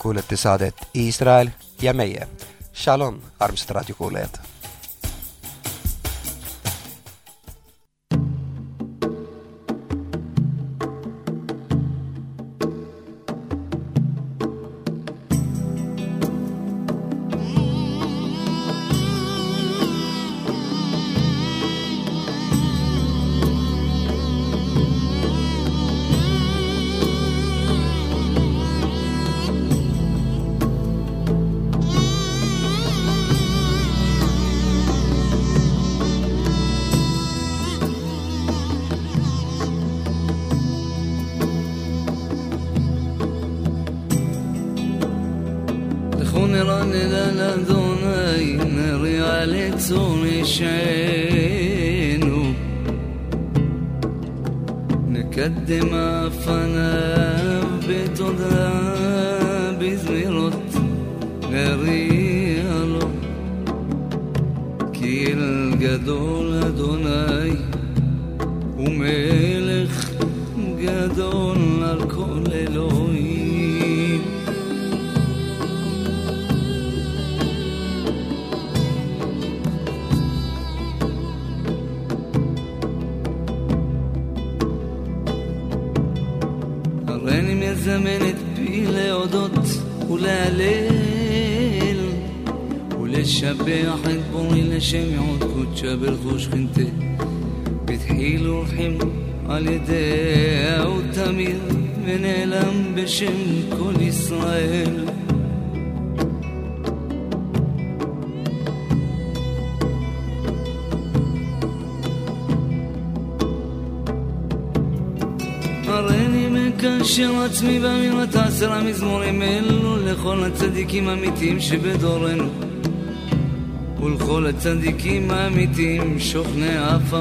kuulete saadet Iisrael ja meie. Shalom, armsad raadiokuulajad! נקדם אפניו בתודה בזמירות נריע לו כי אל גדול אדוני ומלך גדול על כל אלוהים הריני מזמן את פי להודות ולהלל ולשבח את בורי לשם יעוד קודשה ברכוש חנתה בתחיל ורחם על ידיה ותמיר ונעלם בשם כל ישראל הריני מקשר עצמי באמירת 10 המזמורים אלו לכל הצדיקים האמיתיים שבדורנו ולכל הצדיקים האמיתיים שוכני עפר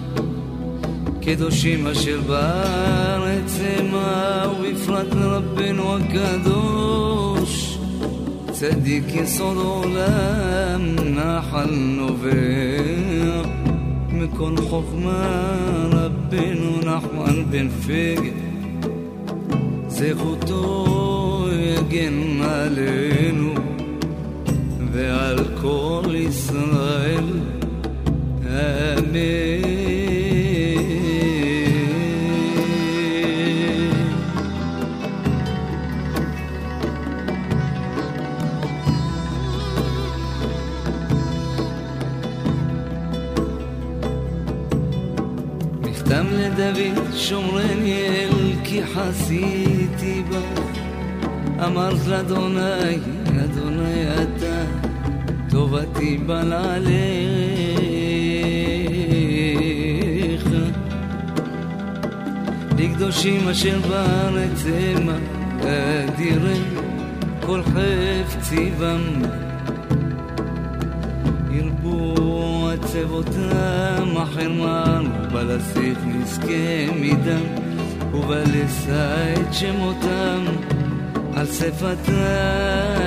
קדושים אשר בארץ המה ובפרט לרבנו הקדוש צדיק יסוד עולם נחל נובע מכל חוכמה רבנו נחמן בן פגל זכותו יגן עלינו ועל כל ישראל אמן מכתם לדוד שומרני אל כי חסיתי בה אמרת לאדוני אדוני אתה טובתי בל עליך לקדושים אשר בארץ המה אדירים כל חפצי בם ירבו עצבותם החרמן ובלסיך נזכה מדם ובלשא את שמותם על שפתם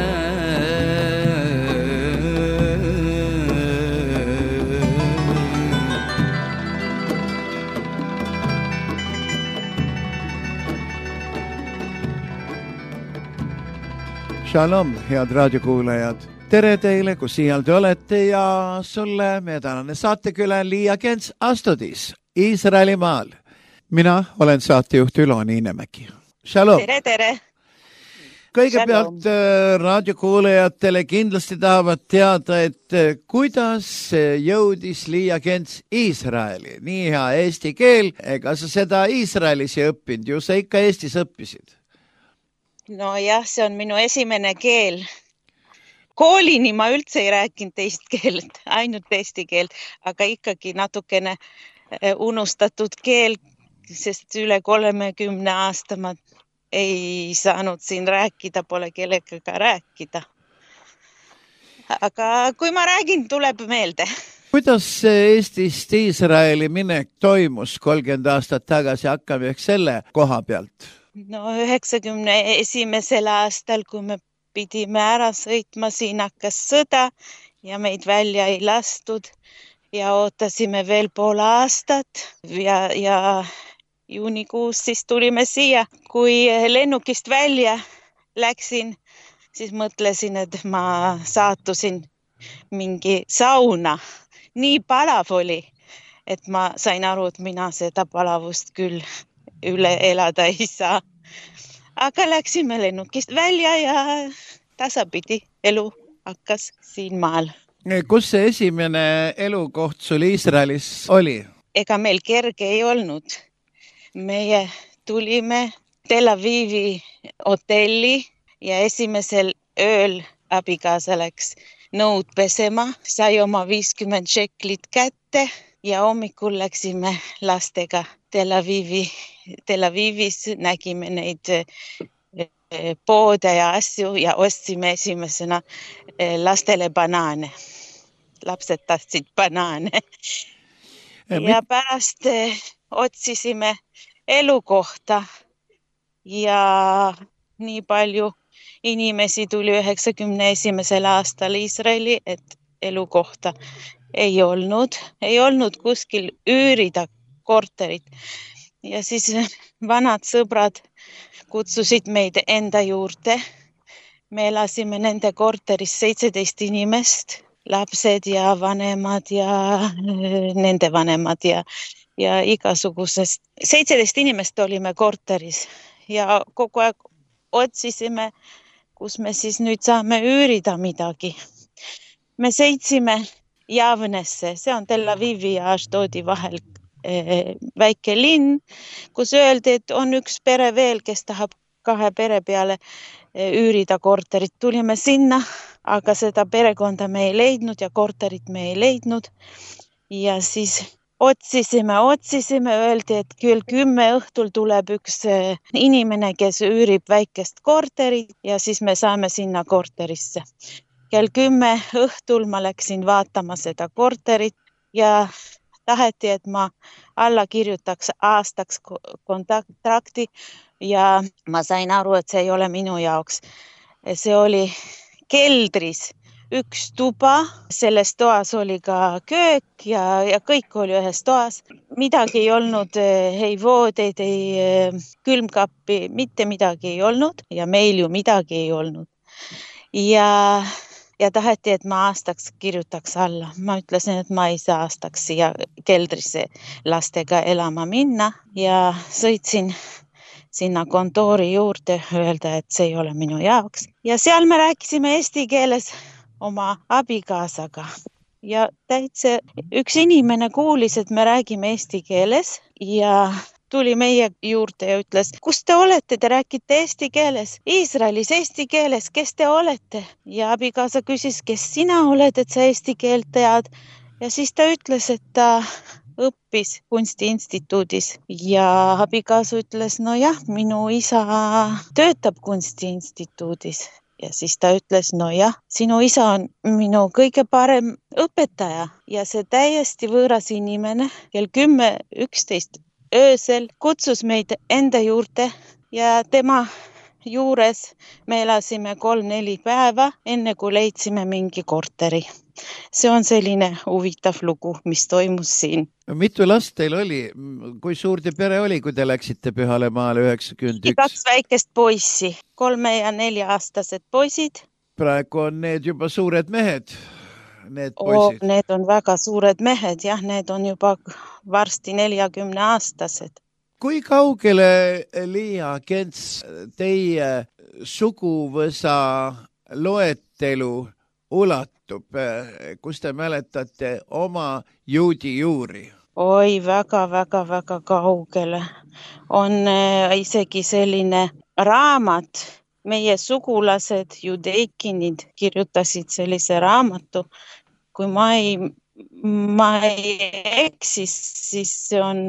Shalom, head raadiokuulajad. Tere teile, kus siial te olete ja sulle meie tänane saateküla Liia Kents Astudis, Iisraeli maal. Mina olen saatejuht Ülo Niinemäki. Shalom. Tere, tere. Kõigepealt raadiokuulajatele kindlasti tahavad teada, et kuidas jõudis Liia Kents Iisraeli. Nii hea eesti keel, ega sa seda Iisraelis ei õppinud, ju sa ikka Eestis õppisid. No jah, see on minu esimene keel. Koolini ma üldse ei rääkinud teist keelt, ainult eesti keelt, aga ikkagi natukene unustatud keel, sest üle 30 aasta ma ei saanud siin rääkida, pole kellega rääkida. Aga kui ma räägin, tuleb meelde. Kuidas Eestist Iisraeli minek toimus 30 aastat tagasi, hakkame selle koha pealt? No 91. aastal, kui me pidime ära sõitma, siin hakkas sõda ja meid välja ei lastud ja ootasime veel pool aastat ja juunikuus siis tulime siia. Kui lennukist välja läksin, siis mõtlesin, et ma saatusin mingi sauna. Nii palav oli, et ma sain aru, et mina seda palavust küll üle elada ei saa. Aga läksime lennukist välja ja tasapidi elu hakkas siin maal. Kus see esimene elukoht sul Iisraelis oli? Ega meil kerge ei olnud. Meie tulime Tel Avivi hotelli ja esimesel ööl abikaasa läks nõud pesema, sai oma 50 šeklit kätte ja hommikul läksime lastega Tel Avivis, nägime neid poode ja asju ja ostsime esimesena lastele banaane. Lapsed tahtsid banaane. Ja pärast otsisime elukohta ja nii palju inimesi tuli 91. aastal Iisraeli, et elukohta ei olnud kuskil üürida korterit. Ja siis vanad sõbrad kutsusid meid enda juurde. Me elasime nende korteris 17 inimest, lapsed ja vanemad ja nende vanemad ja igasugusest. 17 inimest olime korteris ja kogu aeg otsisime, kus me siis nüüd saame üürida midagi. Me sõitsime Javnesse, see on Tel Avivi ja Ashdodi vahel väike linn, kus öeldi, et on üks pere veel, kes tahab 2 pere peale üürida korterit. Tulime sinna, aga seda perekonda me ei leidnud ja korterit me ei leidnud. Ja siis otsisime, öeldi, et küll 10 õhtul tuleb üks inimene, kes üürib väikest korterit ja siis me saame sinna korterisse. Kell 10 õhtul ma läksin vaatama seda korterit ja taheti, et ma alla kirjutaks aastaks kontrakti ja ma sain aru, et see ei ole minu jaoks. See oli keldris üks tuba, selles toas oli ka köök ja kõik oli ühes toas. Midagi ei olnud, ei voodeid, ei külmkappi, mitte midagi ei olnud ja meil ju midagi ei olnud. Ja taheti, et ma aastaks kirjutaks alla. Ma ütlesin, et ma ei saa aastaks siia keldrisse lastega elama minna ja sõitsin sinna kontoori juurde öelda, et see ei ole minu jaoks. Ja seal me rääkisime eesti keeles oma abikaasaga. Ja täitsa üks inimene kuulis, et me räägime eesti keeles ja tuli meie juurde ja ütles, kus te olete, te räägite eesti keeles, Iisraelis eesti keeles, kes te olete? Ja abikaasa küsis, kes sina oled, et sa eesti keelt tead? Ja siis ta ütles, et ta õppis kunstiinstituudis ja abikaasa ütles, no jah, minu isa töötab kunstiinstituudis. Ja siis ta ütles, no jah, sinu isa on minu kõige parem õpetaja ja see täiesti võõras inimene kell 10-11 öösel kutsus meid enda juurde ja tema juures me elasime 3-4 päeva, enne kui leidsime mingi korteri. See on selline huvitav lugu, mis toimus siin. Mitu last teil oli? Kui suur te pere oli, kui te läksite Pühale maale 91? 2 väikest poissi, 3- ja 4-aastased poisid. Praegu on need juba suured mehed, need poisid. Need on väga suured mehed, jah, need on juba varsti 40-aastased. Kui kaugele, Liia Kents, teie suguvõsa loetelu ulatub, kus te mäletate oma juudi juuri? Oi, väga kaugele. On isegi selline raamat, meie sugulased, judeikinid kirjutasid sellise raamatu. Kui ma ei eksis, siis see on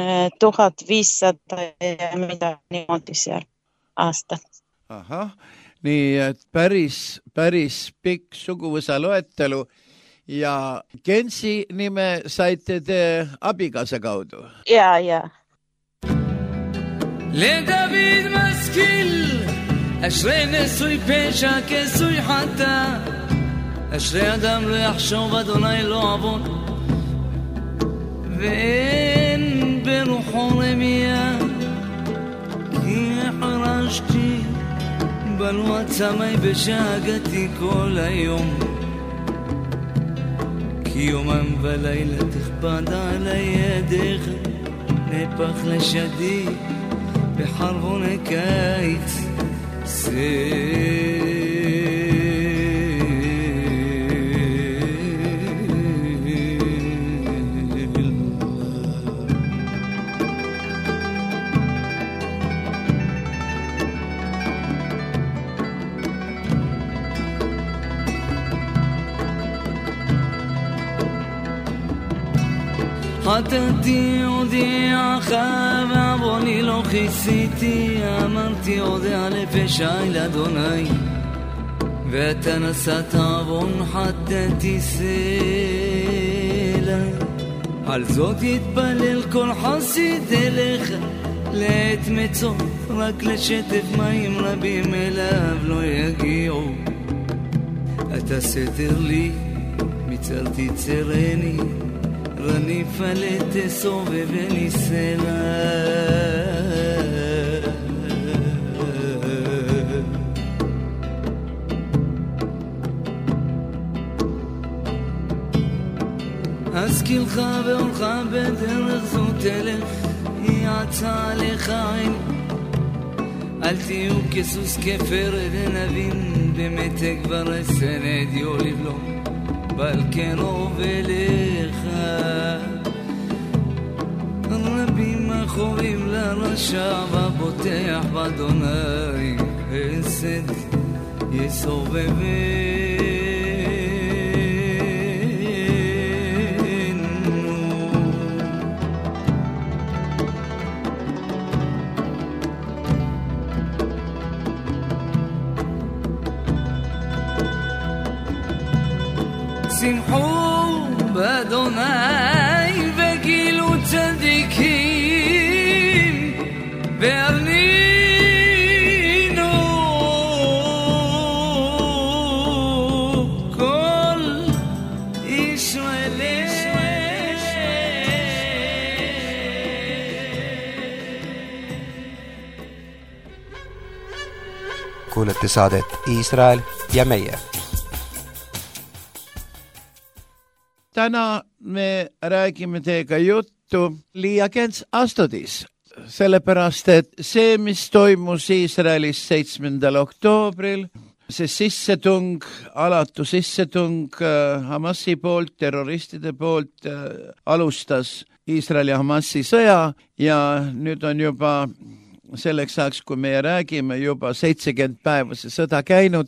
1500 ja midagi niimoodi seal aastat. Ahah, nii et päris pikk suguvõsa loetelu ja Kentsi nime saite te abikaasa kaudu? Ja. לדוד משכיל, אשרי נשוי פשע כסוי חטא, אשרי אדם לא יחשוב אדוני לא עוון, ואין ברוחו רמיה, כי חרשתי בלוואטסאפ בשאגתי כל היום כי יומם ולילה תכבד עלי ידיך נפח לשדי בחרבון הקיץ חטאתי הודיעך ועווני לא כיסיתי אמרתי הודע לפשעי לאדוני ואתה נשאת עוון חטאתי סלע על זאת יתפלל כל חסיד אליך לעת מצוא רק לשטף מים רבים אליו לא יגיעו אתה סתר לי מצרתי צרני רניפלת סובבני סלע אזכילך ואורך בדרך זו תלך יעצה לך עיני אל תהיו כסוס כפר ונבין במתק ורסן אדיו לבלום בל כן אובלך רבים אחורים לרשע ובוטח באדוני חסד יסובבנו שמחו באדוני וגילו צדיקים והרנינו כל ישראל Kuulete saadet Iisrael ja meie. Täna me räägime teiega juttu Leah Kents Astodis, sellepärast et see, mis toimus Iisraelis 7. oktoobril, see sissetung, alatu sissetung Hamasi poolt, terroristide poolt alustas Iisraeli ja Hamasi sõja ja nüüd on juba selleks ajaks, kui me räägime, juba 70 päeva see sõda käinud,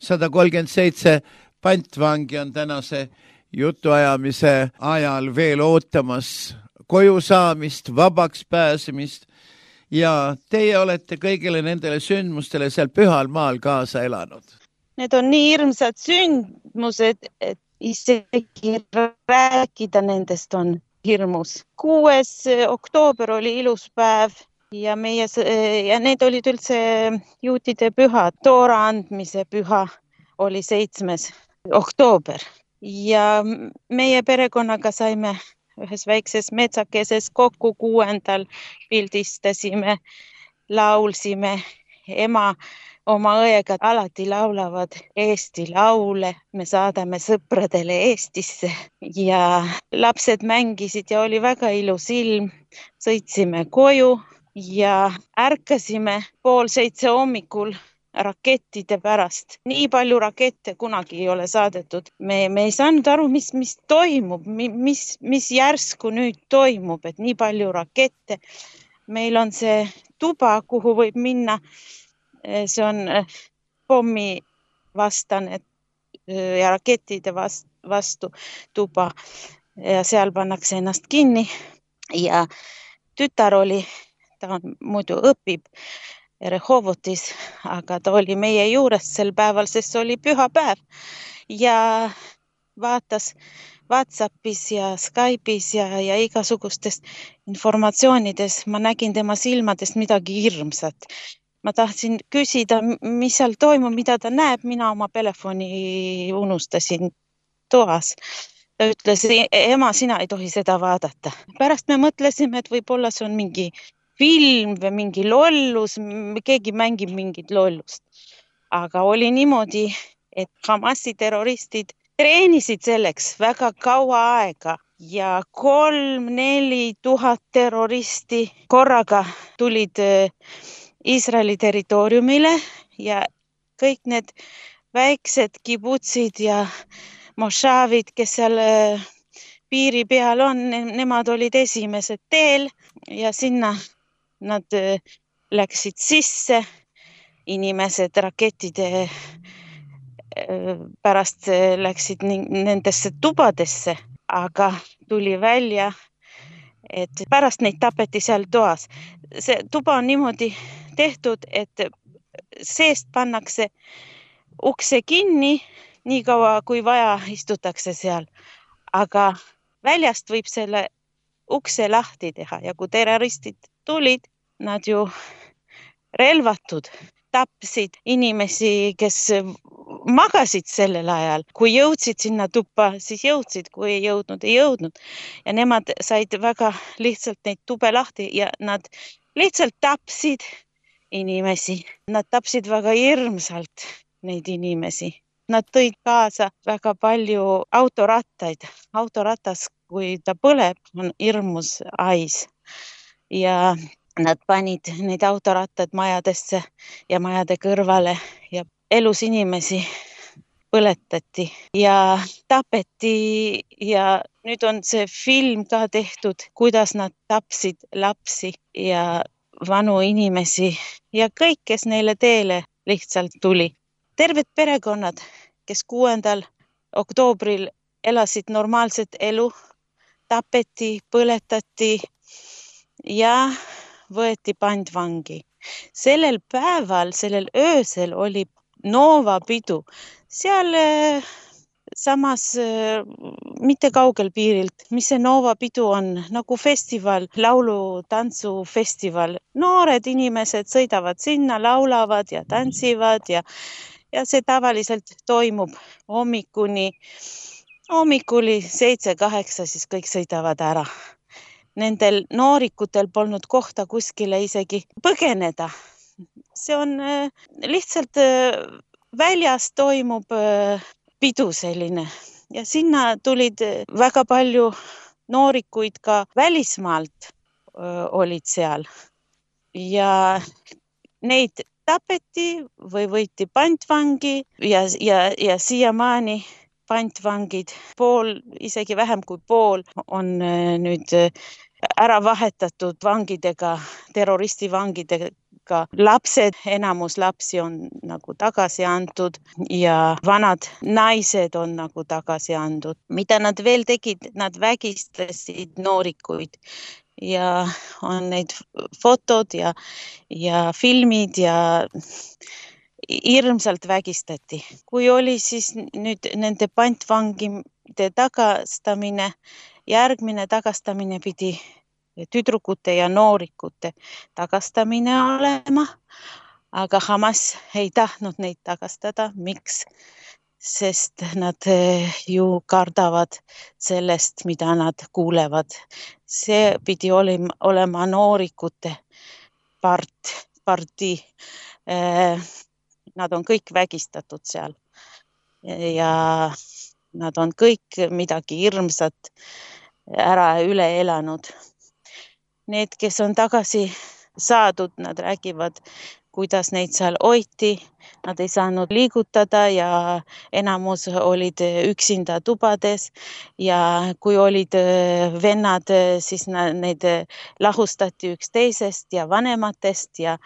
137 pantvangi on tänase jutuajamise ajal veel ootamas koju saamist, vabaks pääsemist ja teie olete kõigile nendele sündmustele seal pühal maal kaasa elanud. Need on nii hirmsad sündmused, et isegi rääkida nendest on hirmus. 6. oktoober oli ilus päev ja need olid üldse juutide püha. Toora andmise püha oli 7. oktoober. Ja meie perekonnaga saime ühes väikses metsakeses kokku 6. pildistasime, laulsime. Ema oma õega alati laulavad Eesti laule. Me saadame sõpradele Eestisse ja lapsed mängisid ja oli väga ilus ilm. Sõitsime koju ja ärkasime 6:30 hommikul rakettide pärast. Nii palju rakette kunagi ei ole saadetud. Me ei saanud aru, mis toimub, mis järsku nüüd toimub, et nii palju rakette. Meil on see tuba, kuhu võib minna. See on pommi vastane ja rakettide vastu tuba ja seal pannakse ennast kinni. Ja tütar oli, ta muidu õpib Rehovotis, aga ta oli meie juures sel päeval, sest see oli püha päev ja vaatas WhatsAppis ja Skype'is ja igasugustes informatsioonides. Ma nägin tema silmadest midagi hirmsat. Ma tahtsin küsida, mis seal toimub, mida ta näeb. Mina oma telefoni unustasin toas. Ta ütles, ema, sina ei tohi seda vaadata. Pärast me mõtlesime, et võib-olla see on mingi film või mingi lollus, keegi mängib mingit lollust. aga oli niimoodi, et Hamasi terroristid treenisid selleks väga kaua aega ja 3-4 tuhat terroristi korraga tulid Iisraeli territooriumile ja kõik need väiksed kibutsid ja mošaavid, kes seal piiri peal on, nemad olid esimesed teel ja sinna nad läksid sisse, inimesed rakettide pärast läksid nendesse tubadesse, aga tuli välja, et pärast neid tapeti seal toas. See tuba on niimoodi tehtud, et seest pannakse ukse kinni, nii kaua kui vaja istutakse seal, aga väljast võib selle ukse lahti teha ja kui terroristid tulid, nad ju relvatud tapsid inimesi, kes magasid sellel ajal. Kui jõudsid sinna tuppa, siis jõudsid, kui ei jõudnud, ei jõudnud. Ja nemad said väga lihtsalt neid tube lahti ja nad lihtsalt tapsid inimesi. Nad tapsid väga hirmsalt neid inimesi. Nad tõid kaasa väga palju autorattaid. Autoratas, kui ta põleb, on hirmus hais. Ja nad panid neid autorattad majadesse ja majade kõrvale ja elus inimesi põletati ja tapeti ja nüüd on see film ka tehtud, kuidas nad tapsid lapsi ja vanu inimesi ja kõik, kes neile teele lihtsalt tuli. Terved perekonnad, kes 6. oktoobril elasid normaalset elu, tapeti, põletati ja võeti pantvangi. Sellel päeval, sellel öösel oli Nova pidu. Seal samas mitte kaugel piirilt, mis see Nova pidu on, nagu festival, laulu-tantsufestival. Noored inimesed sõidavad sinna, laulavad ja tantsivad ja see tavaliselt toimub hommikuni 7-8, siis kõik sõidavad ära. Nendel noorikutel polnud kohta kuskile isegi põgeneda. See on lihtsalt väljas toimub pidu selline ja sinna tulid väga palju noorikuid ka välismaalt olid seal ja neid tapeti või võeti pantvangi ja siiamaani pantvangid, isegi vähem kui pool on nüüd ära vahetatud vangidega, terroristivangidega. Lapsed, enamus lapsi on nagu tagasi antud ja vanad naised on nagu tagasi antud. Mida nad veel tegid? Nad vägistasid noorikuid ja on neid fotod ja filmid ja hirmsalt vägistati. Kui oli siis nüüd nende pantvangide tagastamine, järgmine tagastamine pidi tüdrukute ja noorikute tagastamine olema, aga Hamas ei tahtnud neid tagastada. Miks? Sest nad ju kardavad sellest, mida nad kuulevad. See pidi olema noorikute partii. Nad on kõik vägistatud seal ja nad on kõik midagi hirmsat ära üle elanud. Need, kes on tagasi saadud, nad räägivad, kuidas neid seal hoiti. Nad ei saanud liigutada ja enamus olid üksinda tubades ja kui olid vennad, siis neid lahustati üksteisest ja vanematest ja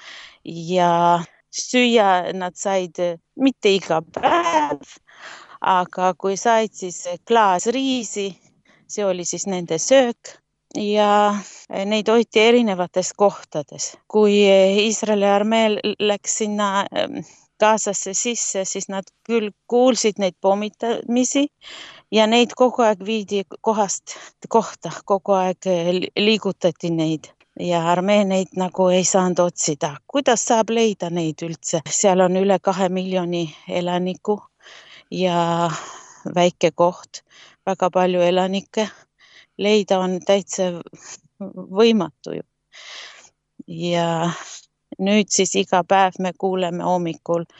süüa nad said mitte iga päev, aga kui said siis klaas riisi, see oli siis nende söök ja neid hoiti erinevates kohtades. Kui Iisraeli armee läks sinna Gazasse sisse, siis nad küll kuulsid neid pommitamisi ja neid kogu aeg viidi kohast kohta, kogu aeg liigutati neid. Ja armee neid nagu ei saanud otsida. Kuidas saab leida neid üldse? Seal on üle 2 miljoni elaniku ja väike koht, väga palju elanikke. Leida on täitsa võimatu ju. Ja nüüd siis iga päev me kuuleme hommikul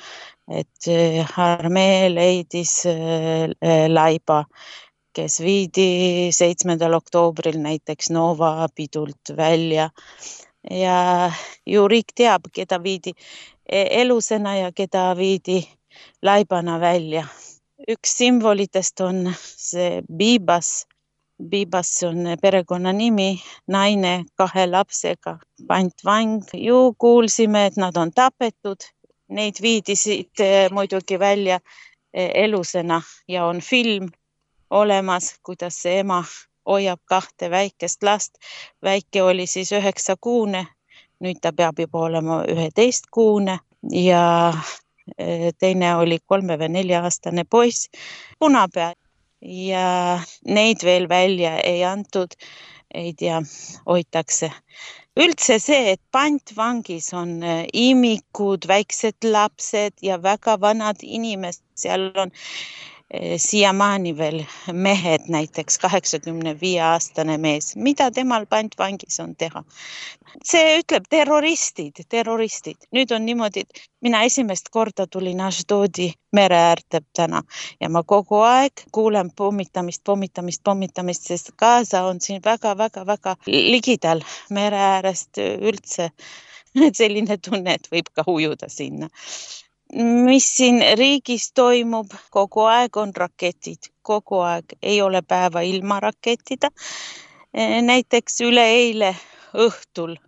et armee leidis laiba, kes viidi 7. oktoobril näiteks Nova pidult välja ja ju riik teab, keda viidi elusena ja keda viidi laibana välja. Üks simbolitest on see Bibas. Bibas on perekonna nimi, naine 2 lapsega, pantvang. Ju kuulsime, et nad on tapetud. Neid viidi siit muidugi välja elusena ja on film olemas, kuidas see ema hoiab 2 väikest last. Väike oli siis 9-kuune, nüüd ta peab juba olema 11-kuune ja teine oli 3 või 4-aastane poiss, punapea ja neid veel välja ei antud, ei tea, hoitakse. Üldse see, et pantvangis on imikud, väiksed lapsed ja väga vanad inimesed, seal on siiamaani veel mehed, näiteks 85-aastane mees. Mida temal pantvangis on teha? See ütleb terroristid. Nüüd on niimoodi, et mina esimest korda tulin Ashdodi mere äärde täna ja ma kogu aeg kuulen pommitamist, sest Gaza on siin väga ligidal mere äärest üldse. Selline tunne, et võib ka ujuda sinna. Mis siin riigis toimub, kogu aeg on raketid, kogu aeg ei ole päeva ilma rakettida. Näiteks üleeile õhtul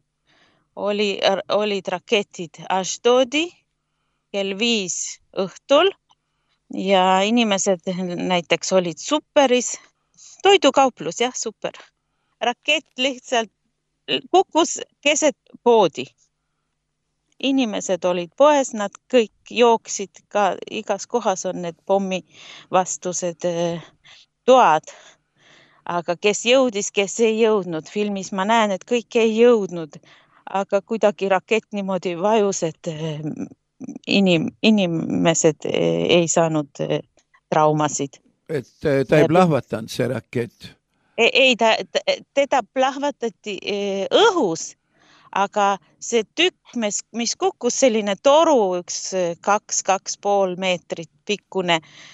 olid raketid Ashdodi kell 5 õhtul ja inimesed näiteks olid superis, toidukauplus, jah, super. Rakett lihtsalt kukkus keset poodi. Inimesed olid poes, nad kõik jooksid, ka igas kohas on need pommivastused toad. Aga kes jõudis, kes ei jõudnud. Filmis ma näen, et kõik ei jõudnud, aga kuidagi rakett niimoodi vajus, et inimesed ei saanud traumasid. Et ta ei plahvatanud see rakett? Ei, teda plahvatati õhus. Aga see tükk, mis kukkus selline toru, 2,5 meetrit pikkune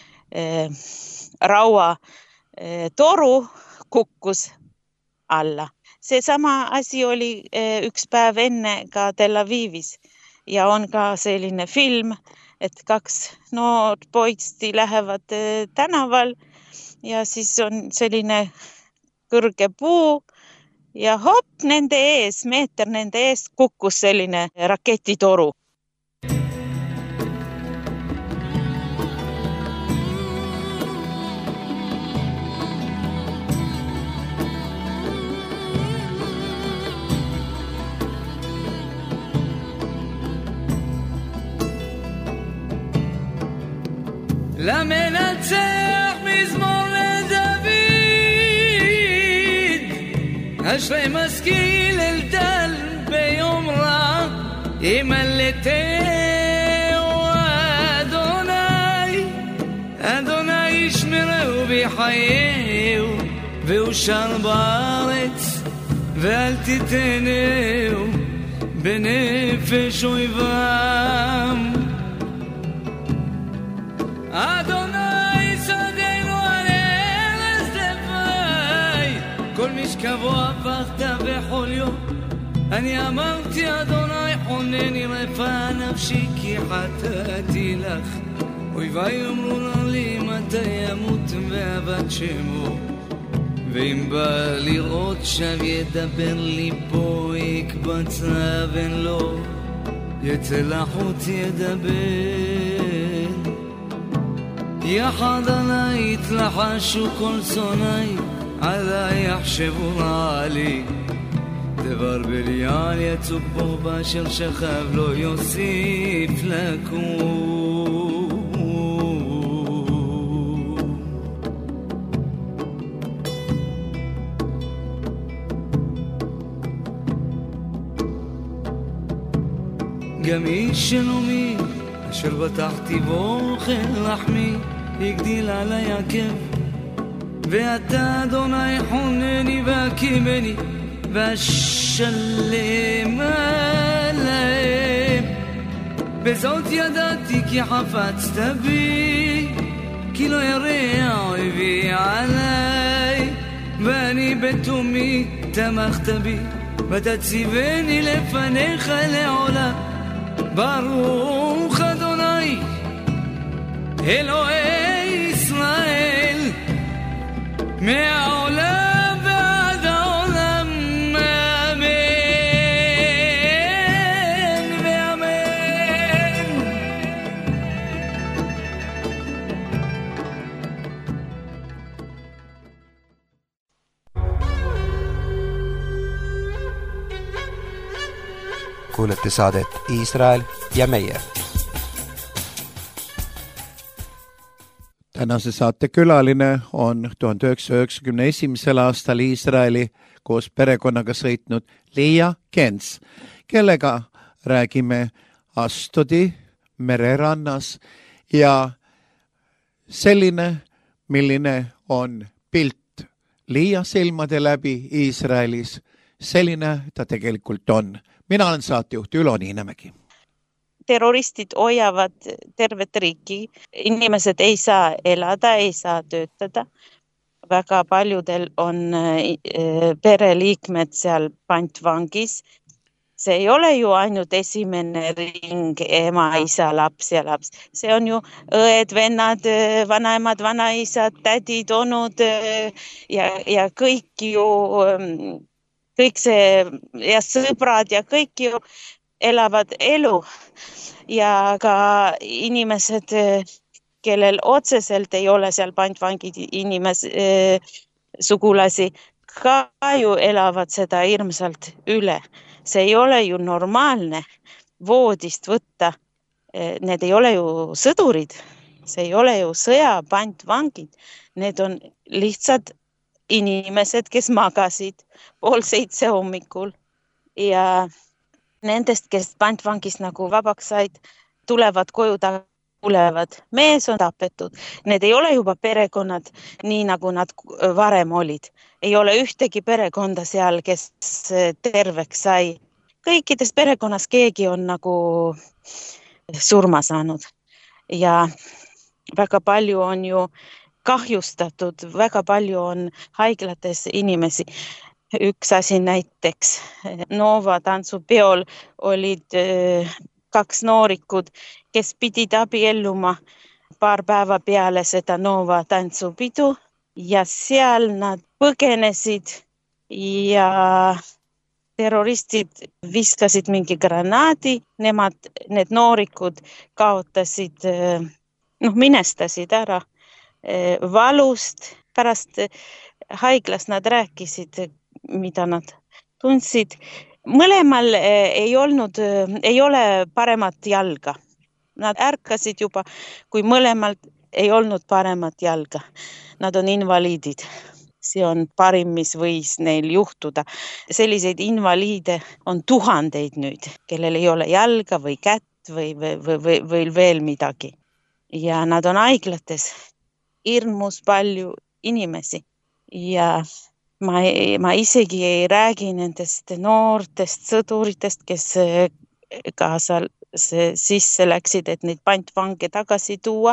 raua toru kukkus alla. See sama asi oli üks päev enne ka Tel Avivis ja on ka selline film, et 2 noort poisti lähevad tänaval ja siis on selline kõrge puu ja hopp, meeter nende ees kukkus selline raketitoru. למנצח מזמור לדוד, אשרי משכיל אלדל ביום רע, ימלטהו אדוני ישמרהו בחייהו, ואושר בארץ ואל תיתנהו בנפש אויבם. אדוני שדנו על ארץ לביא, כל משכבו הפכת בכל יום. אני אמרתי אדוני חונני רפא נפשי כי חטאתי לך. אויבי אמרו לי מתי ימות ואבד שמו, ואם בא לראות שב ידבר לי פה יקבץ אבן לו, יצא לחוץ ידבר. יחד עליי התלחשו כל שונאי, עליי יחשבו רע לי. דבר בליעל יצוק בו באשר שכב לא יוסיף לקום. גם איש שלומי אשר בטחתי בו אוכל לחמי, הגדיל עלי עקב, ואתה אדוני חונני והקימני ואשלם עליהם. בזאת ידעתי כי חפצת בי, כי לא יראה אויבי עליי, ואני בתומי תמכת בי, ותציבני לפניך לעולם. ברוך אדוני אלוהי ישראל, מהעולם ועד העולם, אמן ואמן. Kuulete saadet Iisrael ja meie. Tänase saate külaline on 1991. aastal Iisraeli koos perekonnaga sõitnud Liia Kents, kellega räägime Astodi mererannas ja selline, milline on pilt Liia silmade läbi Iisraelis, selline ta tegelikult on. Mina olen saatejuht Ülo Niinemägi. Terroristid hoiavad tervet riiki, inimesed ei saa elada, ei saa töötada. Väga paljudel on pereliikmed seal pantvangis. See ei ole ju ainult esimene ring, ema, isa, laps ja laps. See on ju õed, vennad, vanaemad, vanaisad, tädid, onud ja kõik ju, kõik see ja sõbrad ja kõik ju elavad elu ja ka inimesed, kellel otseselt ei ole seal pantvangid sugulasi, ka ju elavad seda hirmsalt üle. See ei ole ju normaalne voodist võtta. Need ei ole ju sõdurid, see ei ole ju sõjapantvangid. Need on lihtsalt inimesed, kes magasid 6:30 hommikul ja nendest, kes pantvangis nagu vabaks said, tulevad koju tulevad. Mees on tapetud. Need ei ole juba perekonnad nii, nagu nad varem olid. Ei ole ühtegi perekonda seal, kes terveks sai. Kõikides perekonnas keegi on nagu surma saanud. Ja väga palju on ju kahjustatud, väga palju on haiglates inimesi. Üks asi näiteks, Nova tantsupeol olid 2 noorikud, kes pidid abielluma paar päeva peale seda Nova tantsupidu ja seal nad põgenesid ja terroristid viskasid mingi granaadi, need noorikud kaotasid, minestasid ära valust, pärast haiglas nad rääkisid, mida nad tundsid. Mõlemal ei ole paremat jalga. Nad ärkasid juba, kui mõlemalt ei olnud paremat jalga. Nad on invaliidid. See on parim, mis võis neil juhtuda. Selliseid invaliide on tuhandeid nüüd, kellel ei ole jalga või kätt või veel midagi. Ja nad on haiglates hirmus palju inimesi ja ma isegi ei räägi nendest noortest sõduritest, kes kaasa sisse läksid, et neid pantvange tagasi tuua.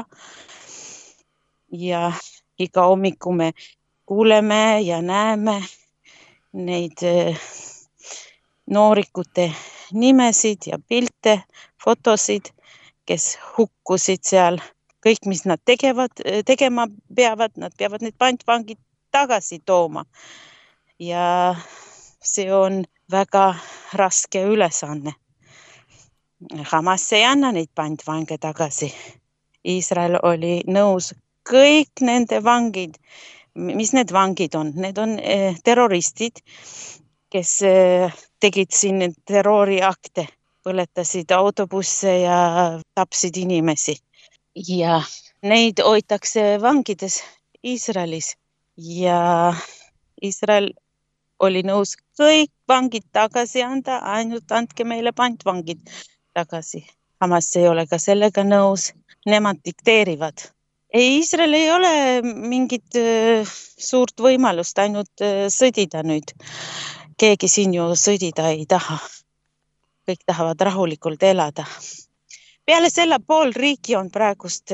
Ja iga hommiku me kuuleme ja näeme neid noorikute nimesid ja pilte, fotosid, kes hukkusid seal. Kõik, mis nad tegema peavad, nad peavad need pantvangid tagasi tooma. Ja see on väga raske ülesanne. Hamas ei anna neid pantvange tagasi. Iisrael oli nõus kõik nende vangid. Mis need vangid on? Need on terroristid, kes tegid siin terroriakte, põletasid autobusse ja tapsid inimesi. Ja neid hoitakse vangides Iisraelis. Ja Iisrael oli nõus kõik vangid tagasi anda, ainult andke meile pantvangid tagasi. Hamas ei ole ka sellega nõus, nemad dikteerivad. Iisrael ei ole mingit suurt võimalust ainult sõdida nüüd. Keegi siin ju sõdida ei taha. Kõik tahavad rahulikult elada. Peale selle pool riiki on praegust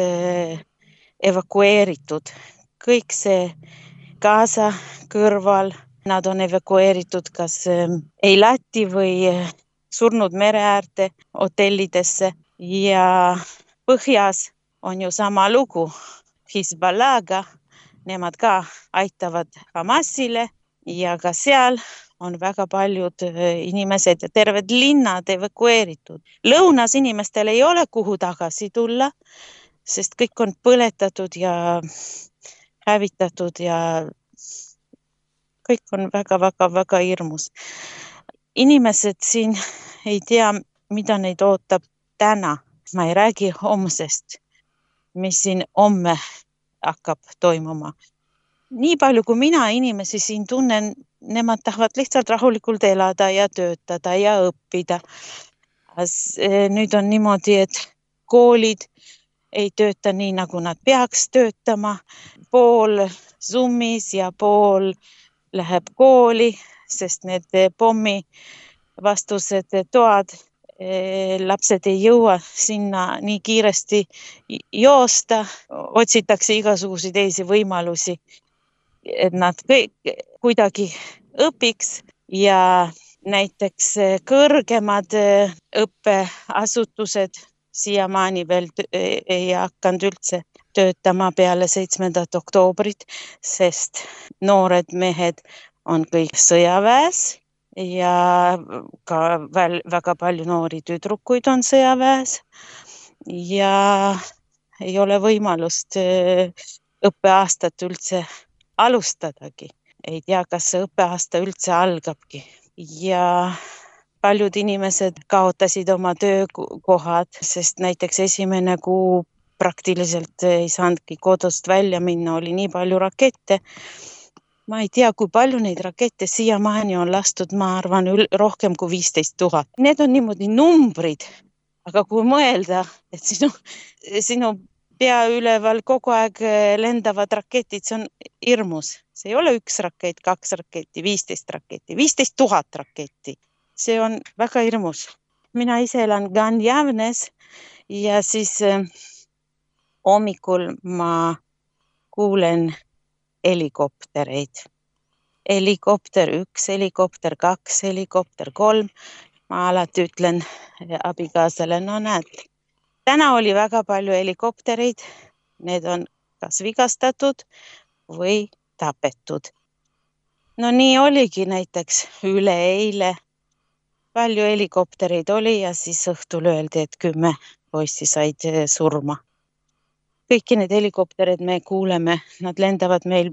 evakueeritud. Kõik see Gaza kõrval, nad on evakueeritud kas Eilati või surnud mere äärde hotellidesse ja põhjas on ju sama lugu Hezbollah'ga, nemad ka aitavad Hamasile ja ka seal on väga paljud inimesed ja terved linnad evakueeritud. Lõunas inimestel ei ole kuhu tagasi tulla, sest kõik on põletatud ja hävitatud ja kõik on väga hirmus. Inimesed siin ei tea, mida neid ootab täna. Ma ei räägi homsest, mis siin homme hakkab toimuma. Nii palju, kui mina inimesi siin tunnen, nemad tahavad lihtsalt rahulikult elada ja töötada ja õppida. Nüüd on niimoodi, et koolid ei tööta nii, nagu nad peaks töötama. Pool Zoomis ja pool läheb kooli, sest need pommi vastused toad, lapsed ei jõua sinna nii kiiresti joosta, otsitakse igasuguseid teisi võimalusi, et nad kõik kuidagi õpiks ja näiteks kõrgemad õppeasutused siiamaani veel ei hakanud üldse töötama peale 7. oktoobrit, sest noored mehed on kõik sõjaväes ja ka väga palju noori tüdrukuid on sõjaväes ja ei ole võimalust õppeaastat üldse alustadagi. Ei tea, kas see õppeaasta üldse algabki ja paljud inimesed kaotasid oma töökohad, sest näiteks esimene kuu praktiliselt ei saanudki kodust välja minna, oli nii palju rakette. Ma ei tea, kui palju neid rakette siiamaani on lastud, ma arvan, rohkem kui 15 000. Need on niimoodi numbrid, aga kui mõelda, et sinu pea üleval kogu aeg lendavad raketid, see on hirmus. See ei ole 1 rakett, 2 raketti, 15 raketti, 15 000 raketti. See on väga hirmus. Mina ise elan Ganjavnes ja siis hommikul ma kuulen helikoptereid. Helikopter 1, helikopter 2, helikopter 3. Ma alati ütlen abikaasale, no näed, täna oli väga palju helikoptereid. Need on kas vigastatud või tapetud. No nii oligi näiteks üleeile. Palju helikoptereid oli ja siis õhtul öeldi, et 10 poissi said surma. Kõiki need helikopterid me kuuleme, nad lendavad meil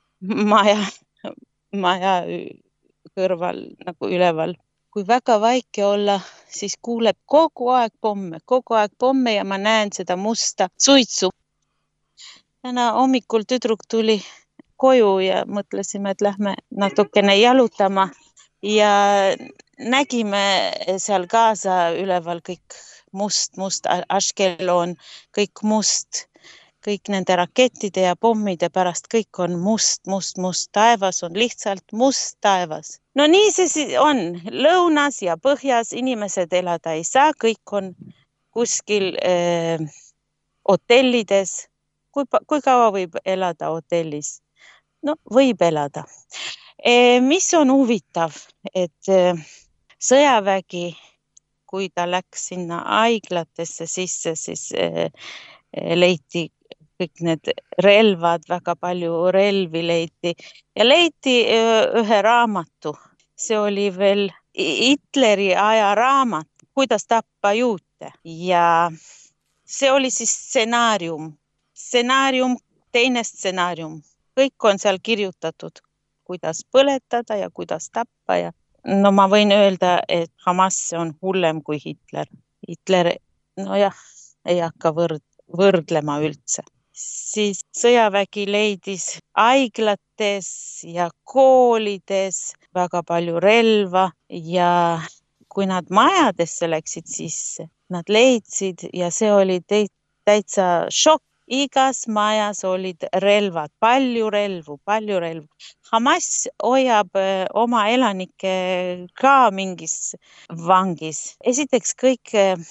maja kõrval nagu üleval. Kui väga vaike olla, siis kuuleb kogu aeg pomme ja ma näen seda musta suitsu. Täna hommikul tüdruk tuli koju ja mõtlesime, et lähme natukene jalutama ja nägime seal Gaza üleval kõik must, Ashkelon, kõik must. Kõik nende rakettide ja pommide pärast kõik on must. Taevas on lihtsalt must taevas. No nii see on. Lõunas ja põhjas inimesed elada ei saa. Kõik on kuskil hotellides. Kui kaua võib elada hotellis? No võib elada. Mis on huvitav, et sõjavägi, kui ta läks sinna haiglatesse sisse, siis leiti kõik need relvad, väga palju relvi leiti ja leiti ühe raamatu. See oli veel Hitleri aja raamat, kuidas tappa juute ja see oli siis stsenaarium, teine stsenaarium. Kõik on seal kirjutatud, kuidas põletada ja kuidas tappa ja no ma võin öelda, et Hamas on hullem kui Hitler. Hitler, nojah, ei hakka võrdlema üldse. Siis sõjavägi leidis haiglates ja koolides väga palju relva ja kui nad majadesse läksid sisse, nad leidsid ja see oli täitsa šokk. Igas majas olid relvad, palju relvu. Hamas hoiab oma elanikke ka mingis vangis. Esiteks kõik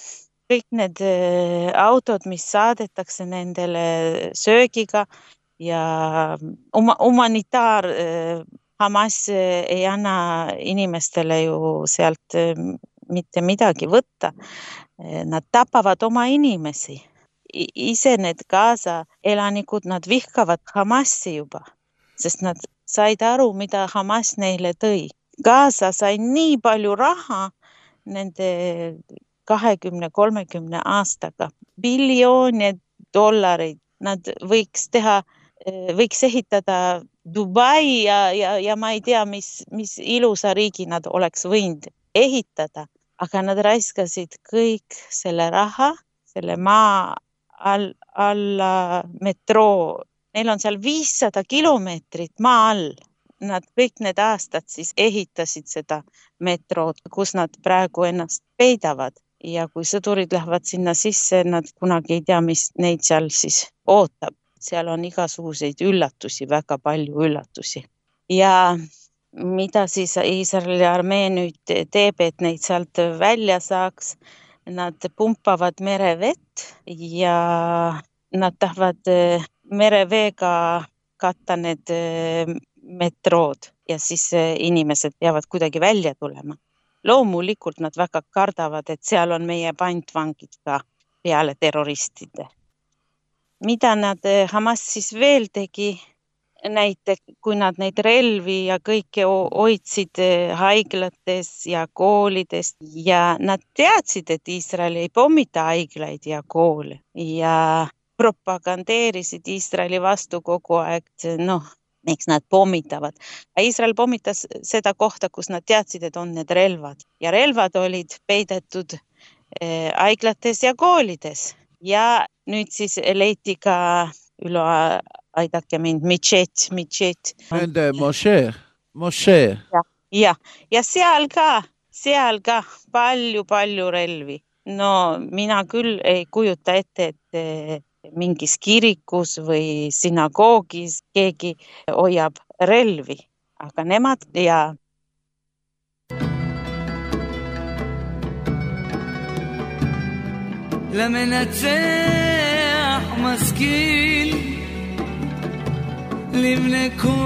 kõik need autod, mis saadetakse nendele söögiga ja humanitaar Hamas ei anna inimestele ju sealt mitte midagi võtta. Nad tapavad oma inimesi. Ise need Gaza elanikud, nad vihkavad Hamasi juba, sest nad said aru, mida Hamas neile tõi. Gaza sai nii palju raha nende 20-30 aastaga, biljoonid dollareid. Nad võiks ehitada Dubai ja ma ei tea, mis ilusa riigi nad oleks võinud ehitada, aga nad raiskasid kõik selle raha, selle maa alla metroo. Neil on seal 500 kilomeetrit maa all. Nad kõik need aastad siis ehitasid seda metrood, kus nad praegu ennast peidavad. Ja kui sõdurid lähevad sinna sisse, nad kunagi ei tea, mis neid seal siis ootab. Seal on igasuguseid üllatusi, väga palju üllatusi. Ja mida siis Iisraeli armee nüüd teeb, et neid sealt välja saaks, nad pumpavad merevett ja nad tahavad mereveega katta need metrood ja siis inimesed peavad kuidagi välja tulema. Loomulikult nad väga kardavad, et seal on meie pantvangid ka peale terroristide. Mida nad Hamas siis veel tegi? Näiteks, kui nad neid relvi ja kõike hoidsid haiglates ja koolides ja nad teadsid, et Iisrael ei pommita haiglaid ja koole ja propagandeerisid Iisraeli vastu kogu aeg, miks nad pommitavad. Iisrael pommitas seda kohta, kus nad teadsid, et on need relvad. Ja relvad olid peidetud haiglates ja koolides. Ja nüüd siis leiti ka aidake mind, Michet. Nende Moshe. Ja seal ka palju relvi. No mina küll ei kujuta ette, et mingis kirikus või synagoogis keegi hoiab relvi, aga nemad ja למנצח משכיל לבני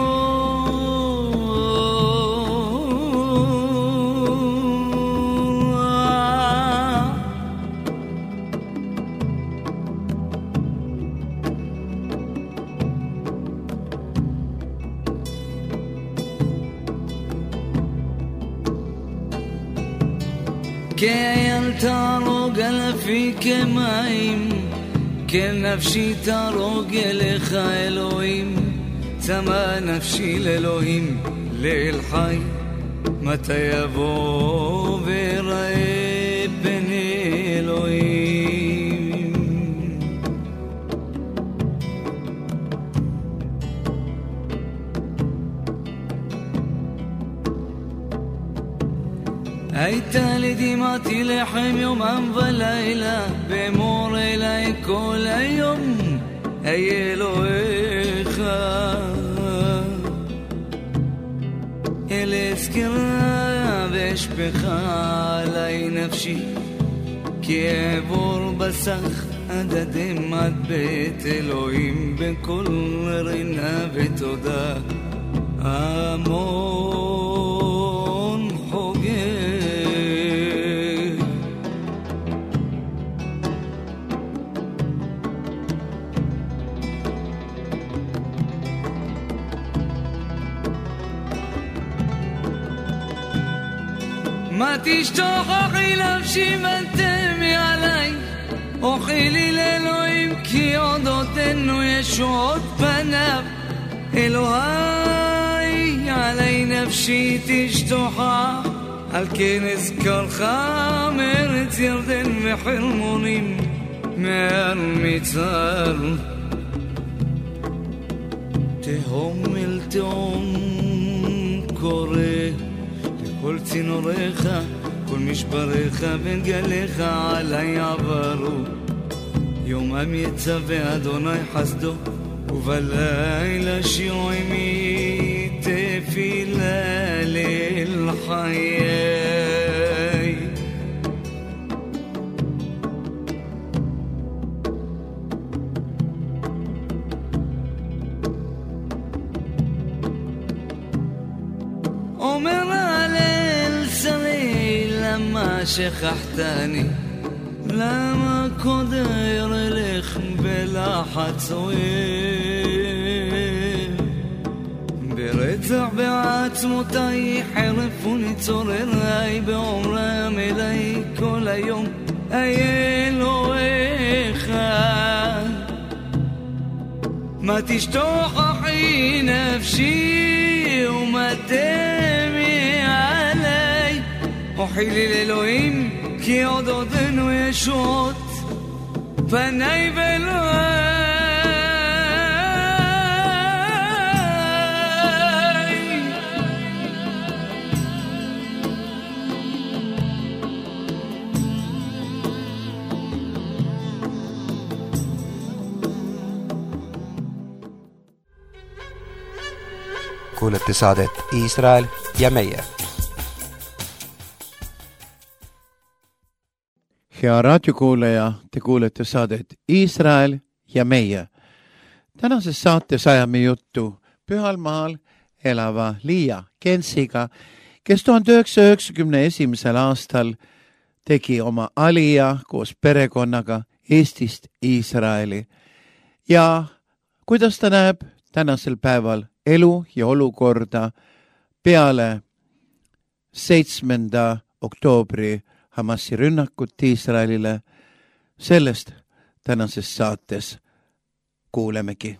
كأن تروج في كمايم كنفسي تروج لك إلهيم سما نفسي لإلهيم للحي متى يبو برأي بني إلهيم הייתה לדימתי לחם יומם ולילה במור אליי כל היום אי אלוהיך אל אזכרה ואשפכה עלי נפשי כי אעבור בסך עד אדמת בית אלוהים בכל רינה ותודה המון חוגג ما تشتاقي نفسي من تمي علي أخيلي لإلهيم كي عضتنو يشعط فنب إلهي علي نفسي تشتاقا هل كان اذكر خامرت يردن بحلمونيم מהמיצר תהום אל תהום קורא לכל צינוריך כל משבריך בין גליך עלי עברו יומם יצווה אדוני חסדו ובלילה שיועמי תפילה ליל חיי אומר הלל שרי למה שכחתני למה קודר אלך בלחץ אוהב ברצח בעצמותי חרף ונצוררי באומרם אלי כל היום איה אלוהיך מה תשתוך אחי נפשי ומה תמי עלי אוכילי לאלוהים כי עוד עודנו ישועות פני ואלוהי Kuulete saadet Iisrael ja meie. Hea raadiokuulaja, te kuulete saadet Iisrael ja meie. Tänases saates ajame juttu Pühal maal elava Liia Kentsiga, kes 1991. aastal tegi oma alija koos perekonnaga Eestist Iisraeli. Ja kuidas ta näeb tänasel päeval elu ja olukorda peale 7. oktoobri Hamasi rünnakut Iisraelile, sellest tänases saates kuulemegi.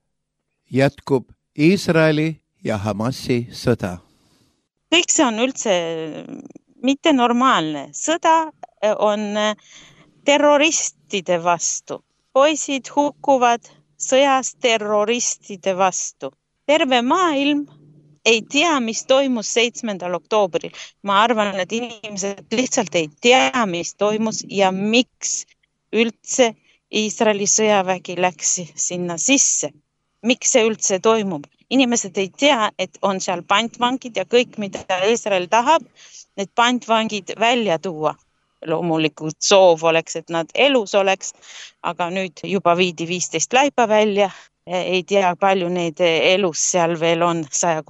Jätkub Iisraeli ja Hamasi sõda. Kõik see on üldse mitte normaalne. Sõda on terroristide vastu. Poisid hukkuvad sõjas terroristide vastu. Terve maailm ei tea, mis toimus 7. oktoobril. Ma arvan, et inimesed lihtsalt ei tea, mis toimus ja miks üldse Iisraeli sõjavägi läks sinna sisse. Miks see üldse toimub? Inimesed ei tea, et on seal pantvangid ja kõik, mida Iisrael tahab, need pantvangid välja tuua. Loomulikult soov oleks, et nad elus oleks, aga nüüd juba viidi 15 laipa välja. Ei tea, palju neid elus seal veel on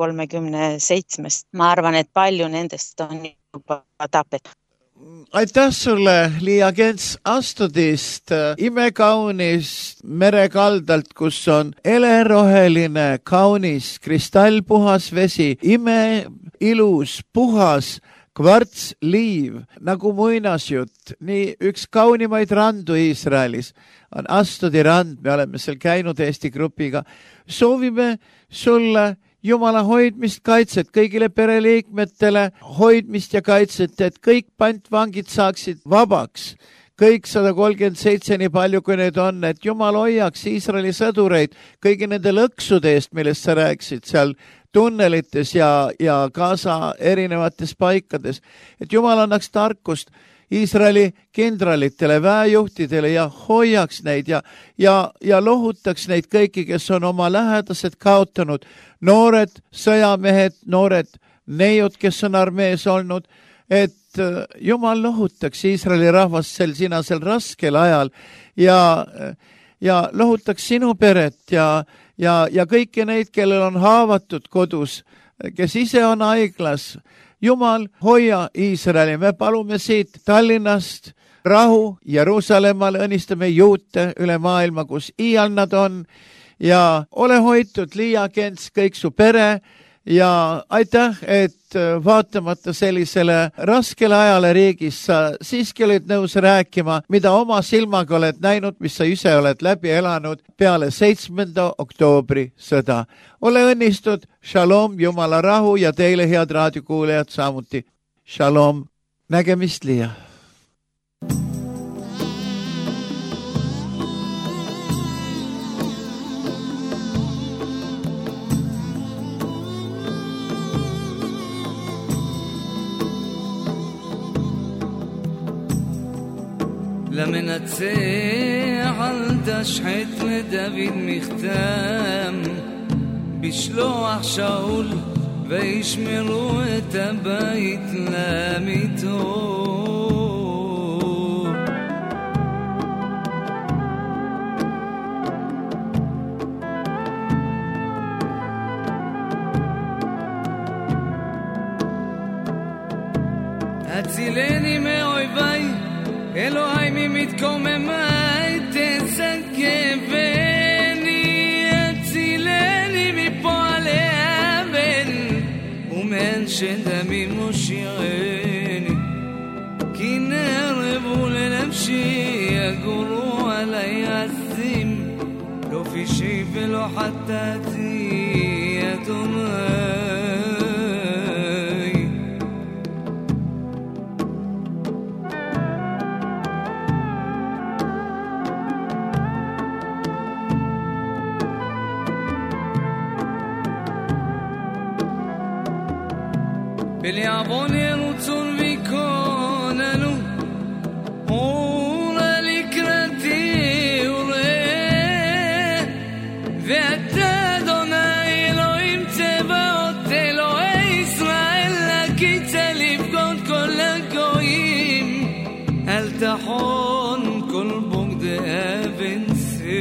137. Ma arvan, et palju nendest on juba tapet. Aitäh sulle, Liia Kents, Astudist, imekaunist merekaldalt, kus on eleroheline, kaunis, kristallpuhas vesi, ilus, puhas, kvartsliiv, nagu muinasjutt. Nii üks kaunimaid randu Iisraelis on Astudi rand. Me oleme seal käinud Eesti grupiga. Soovime sulle Jumala hoidmist, kaitset kõigile pereliikmetele, hoidmist ja kaitset, et kõik pantvangid saaksid vabaks. Kõik 137, nii palju kui need on, et Jumal hoiaks Iisraeli sõdureid kõigi nende lõksude eest, millest sa rääkisid seal tunnelites ja Gaza erinevates paikades. Et Jumal annaks tarkust Iisraeli kindralitele, väejuhtidele ja hoiaks neid ja lohutaks neid kõiki, kes on oma lähedased kaotanud. Noored sõjamehed, noored neiud, kes on armees olnud, et Jumal lohutaks Iisraeli rahvast sel raskel ajal ja lohutaks sinu peret ja kõiki neid, kellel on haavatud kodus, kes ise on haiglas. Jumal, hoia Iisraeli. Me palume siit Tallinnast rahu Jeruusalemmale, õnnistame juute üle maailma, kus iial nad on ja ole hoitud, Liia Kents, kõik su pere ja aitäh, et vaatamata sellisele raskele ajale riigis sa siiski olid nõus rääkima, mida oma silmaga oled näinud, mis sa ise oled läbi elanud peale 7. oktoobri sõda. Ole õnnistud, shalom, Jumala rahu ja teile head raadiokuulejad samuti. Shalom, nägemist, Liia. למנצח אל תשחט לדוד מכתם בשלוח שאול וישמרו את הבית למיתו הצילני מאויביי, אלוהי ממתקוממיי, תסגבני, הצילני מפועלי אבן, ומאנשי דמי מושיעני, כי נרבו לנפשי, יגורו עלי עזים, לא פישי ולא חטאתי, אדוני. בליעבון ירוצון ויקוננו, אורה לקראתי וראה, ואתה אדוני אלוהים צבאות, אלוהי ישראל, לקיצה לפקוד כל הגויים, אל תחון כל בוגדי אבן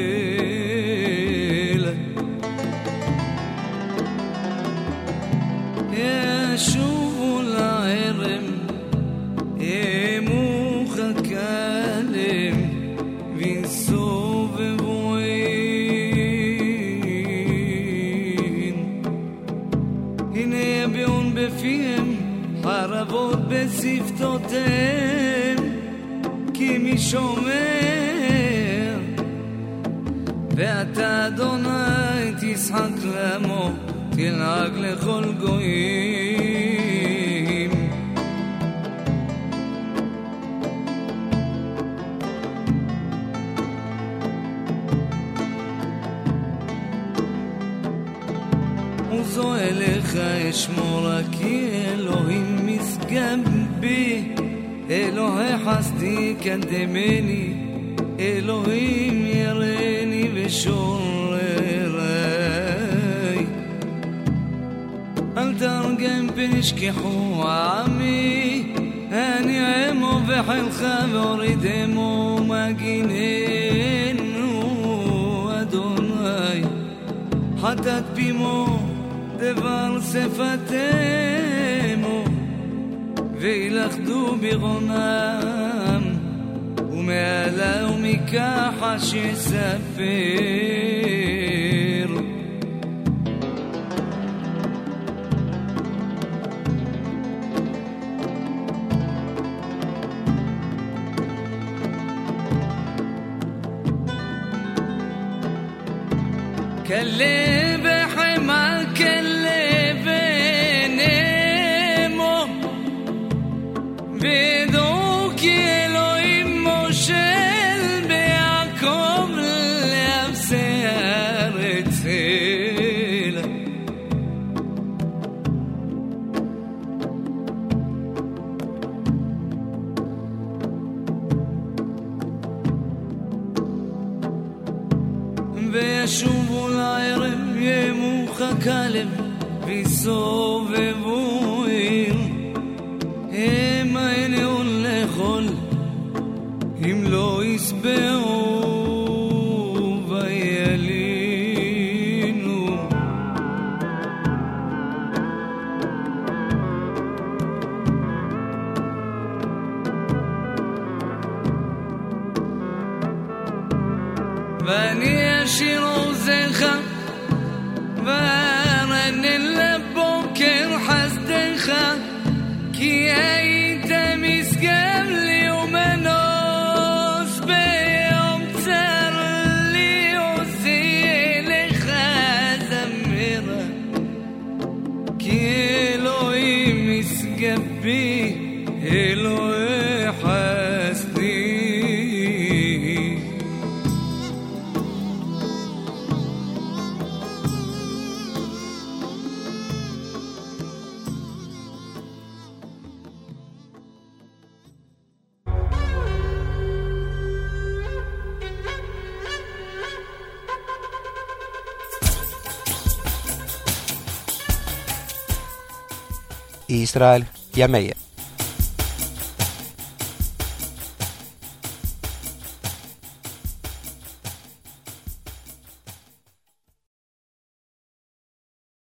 סלע. ישובו לערם, ימוך הכלם, וינסובבוין. הנה יביעון בפיהם, חרבות בשפתותיהם, כי מי שומר, ואתה אדוני תשחק למו, תלעג לכל גויים. וזו אליך אשמור, כי אלוהים משגב בי, אלוהי חסדי קדמני, אלוהים ירני ושוררי. אל תרגם פנשכחו עמי, אני עמו בחילך והורידמו מגיננו, אדוני. חטאת פימו דבר שפתמו, וילכדו בגרונם, ומעלה ומכחש יספר. כלה בחמה כלה ונמו, ודעו כי אלוהים מושל ביעקב לאפסי הארץ אלה. וישובו לערב, ימוך הכלב, ויסובבו עיר. הם העניון לאכול, אם לא יסבעו וילינו. ואני אשיר עוזך וארנן לבוקר חסדך, כי היית משגב לי ומנוס ביום צר לי, עושי אליך זמרה, כי אלוהים משגב בי, אלוהי חסדי. Israel ja meie.